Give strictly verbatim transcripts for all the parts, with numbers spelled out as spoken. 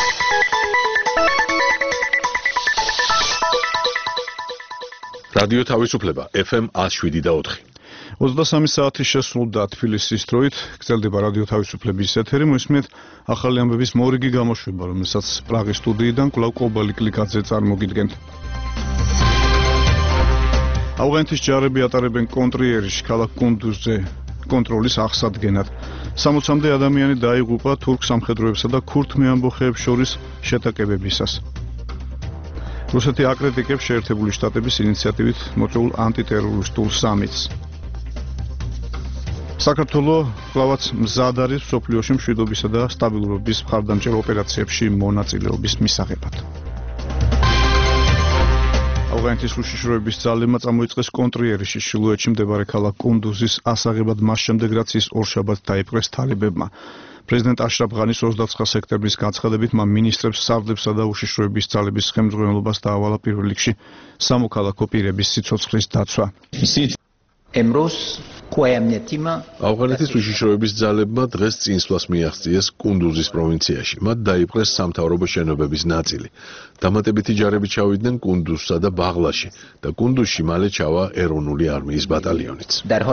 რადიო თავისუფლება ეფ ემ one oh seven და four. ოცდასამი საათი შესრულდა თბილისის დროით, გრძელდება რადიო თავისუფლების ეთერი, მოისმენთ ახალი ამბების მორიგი გამოშვება, რომელსაც პრაღის სტუდიიდან კვლავ კობალი კლიკაძე წარმოგიდგენთ. ავღანეთის ჯარები ატარებენ კონტრიერში ქალაქ კუნდუზზე კონტროლის აღსადგენად. სამოცამდე ადამიანი დაიღუპა თურქ სამხედროებსა და ქურთ მეამბოხეებს შორის შეტაკებებისას. რუსეთი აკრიტიკებს შეერთებული შტატების ინიციატივით მოწვეულ ანტიტერორისტულ სამიტს. საქართველოს კვლავაც მზად არის მსოფლიოში მშვიდობისა და სტაბილურობის მხარდამჭერ ოპერაციებში მონაწილეობის მისაღებად. ავღანეთის უშიშროების ძალებმა წამოიწყეს კონტრიერში შილუეთში მდებარე ქალაქ კუნდუზის ასაღებად მას შემდეგ რაც ის ორშაბათს დაიპყრეს თალებებმა. პრეზიდენტ აშრაფ ღანის ოცდაცხრა სექტემბრის განცხადებით მან მინისტრებს სარდებსა და უშიშროების ძალების ხელმძღვანელობას დაავალა პირველ რიგში სამოქალაქო პირების სიცოცხლის დაცვა. ავღანეთის უშიშროების ძალებმა დღეს წინსვლას მიაღწიეს კუნდუზის პროვინციაში. მათ დაიპყრეს სამთავრობო შენობების ნაწილი. დამატებითი ჯარები ჩავიდნენ კუნდუზსა და ბაღლაში და კუნდუზში მალე ჩავა ეროვნული არმიის ბატალიონიც.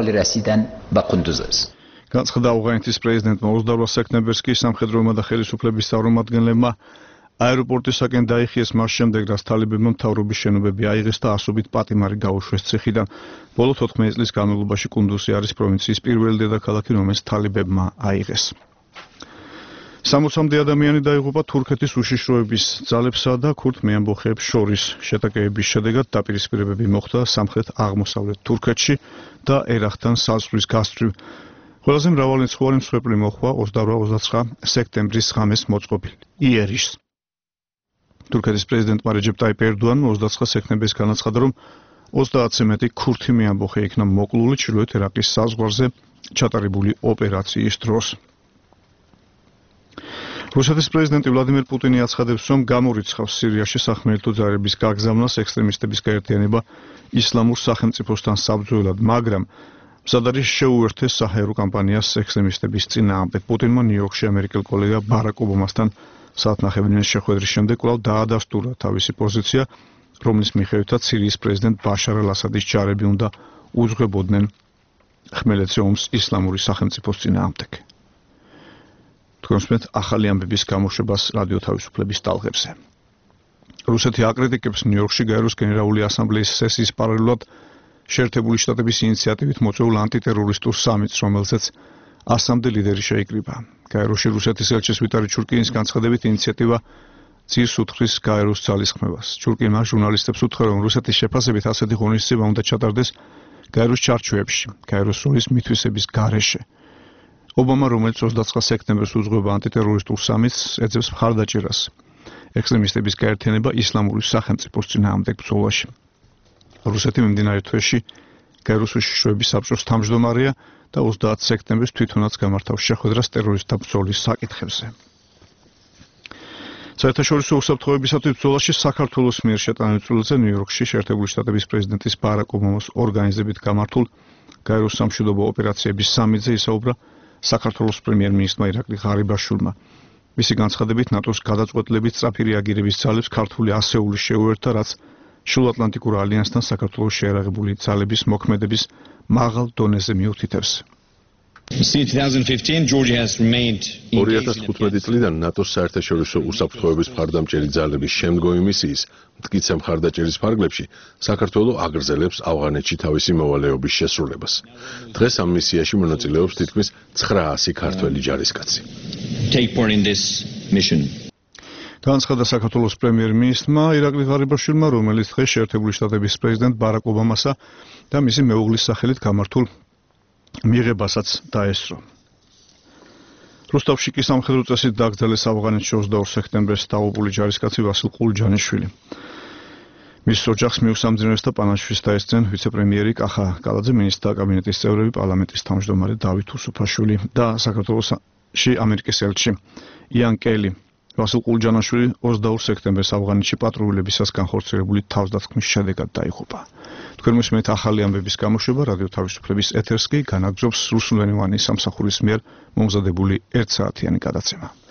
განცხადა ავღანეთის პრეზიდენტმა ოცდაორ სექტემბერს კი სამხედროებმა და ხელისუფლების წარმომადგენლებმა აეროპორტისაკენ დაიხიეს მას შემდეგ, რაც თალებებმა მთავრობის შენობები აიღეს და ასობით პატიმარი გაუშვეს ციხიდან. ბოლო თოთხმეტი წლის განმავლობაში კუნდუზი არის პროვინციის პირველი დედაქალაქი, რომელიც თალებებმა აიღეს. სამოცამდე ადამიანი დაიღუპა თურქეთის უშიშროების ძალებსა და ქურთ მეამბოხეებს შორის. შეტაკებების შედეგად დაპირისპირებები მოხდა სამხრეთ-აღმოსავლეთ თურქეთში და ერახთან საზღვრის გასწვრივ. ყველაზე მრავალი მცხოვრი მსხვერპლი მოჰყვა ოცდაორ ოცდაცხრა სექტემბრის ღამეს მოწყობილ იერიშს. თურქეთის პრეზიდენტმა რეჯეპ ტაიპ ერდოანმა ოცდაცხრა სექტემბერს განაცხადა, რომ ოცდაათზე მეტი ქურთი მეამბოხე იქნა მოკლული ჩრდილოეთ ერაყის საზღვარზე ჩატარებული ოპერაციის დროს. რუსეთის პრეზიდენტი ვლადიმერ პუტინი აცხადებს, რომ გამორიცხავს სირიაში სახმელეთო ძალების გაგზავნას ექსტრემისტების გაერთიანება ისლამურ სახელმწიფოსთან საბრძოლად, მაგრამ მზად არის შეუერთეს საჰაერო კამპანიას ექსტრემისტების წინააღმდეგ. პუტინმა ნიუ-იორკში ამერიკელ კოლეგა ბარაკ ობამასთან საათნახევრის შეხვედრის შემდეგ კვლავ დაადასტურა თავისი პოზიცია, რომლის მიხედვითაც სირიის პრეზიდენტ ბაშარ ალ-ასადის ჯარები უნდა უძღვებოდნენ ხმელეთზე ომს ისლამური სახელმწიფოს წინააღმდეგ. თქვენს ახალი ამბების გამოშვებას რადიო თავისუფლების ტალღებზე. რუსეთი აკრიტიკებს ნიუ-იორკში გაეროს გენერალური ასამბლეის სესიის პარალელურად შეერთებული შტატების ინიციატივით მოწვეულ ანტიტერორისტულ სამიტს, რომელზეც ასამდე ლიდერი შეიკრიბა. გაეროში რუსეთის ელჩის ვიტალი ჩურკინის განცხადებით ინიციატივა ძირს უთხრის გაეროს ძალისხმევას. ჩურკინმა ჟურნალისტებს უთხრა, რომ რუსეთის შეფასებით ასეთი ღონისძიება უნდა ჩატარდეს გაეროს ჩარჩოებში, გაეროს როლის მითვისების გარეშე. ობამა, რომელიც ოცდაცხრა სექტემბერს უძღვება ანტიტერორისტულ სამიტს, ეძებს მხარდაჭერას ექსტრემისტების გაერთიანება ისლამური სახელმწიფოს წინააღმდეგ ბრძოლაში. რუსეთი მიმდინარე თვეში გაეროს უშიშროების საბჭოს თავმჯდომარეა და ოცდაათ სექტემბერს თვითონაც გამართავს შეხვედრას ტერორისტთა ბრძოლის საკითხებზე. საერთაშორისო უსაფრთხოებისათვის ბრძოლაში საქართველოს მიერ შეტანილ წვლილზე ნიუ-იორკში შეერთებული შტატების პრეზიდენტის ბარაკ ობამას ორგანიზებით გამართულ გაეროს სამშვიდობო ოპერაციების სამიტზე ისაუბრა საქართველოს პრემიერ-მინისტრმა ირაკლი ღარიბაშვილმა. მისი განცხადებით ნატოს გადაწყვეტილებით სწრაფი რეაგირების ძალებს ქართული ასეული შეუერთდა, რაც შუაატლანტიკურ ალიანსთან საქართველოს შეერაღებული ძალების მოქმედების მაღალ დონეზე მიუთითებს. ორი ათას თხუთმეტი წლიდან ნატოს საერთაშორისო უსაფრთხოების მხარდამჭერი ძალების შემდგომი მისიის მტკიცე მხარდაჭერის ფარგლებში საქართველო აგრძელებს ავღანეთში თავისი მოვალეობის შესრულებას. დღეს ამ მისიაში მონაწილეობს თითქმის ცხრაასი ქართველი ჯარისკაცი. განცხადა საქართველოს პრემიერ-მინისტრმა ირაკლი ღარიბაშვილმა, რომელიც დღეს შეერთებული შტატების პრეზიდენტ ბარაკ ობამასა და მისი მეუღლის სახელით გამართულ მიღებასაც დაესწრო. რუსთავში კი სამხედრო წესით დაკრძალეს ავღანეთში ოცდაორ სექტემბერს დაღუპული ჯარისკაცი ვასილ ყულჯანიშვილი. მის ოჯახს მიუსამძინებს და პანაშვიდს დაესწრნენ ვიცე-პრემიერი კახა კალაძე, მინისტრთა კაბინეტის წევრები, პარლამენტის თავმჯდომარე დავით უსუფაშვილი და საქართველოში ამერიკის ელჩი იან კელი. ვასილ ყულჯანაშვილი ოცდაორ სექტემბერს ავღანეთში პატრულებისას განხორციელებული თავდასხმის შედეგად დაიღუპა. თქვენ მოსმენთ ახალი ამბების გამოშვება რადიო თავისუფლების ეთერს კი განაგრძობს რუსულენოვანი სამსახურის მიერ მომზადებული ერთსაათიანი გადაცემა.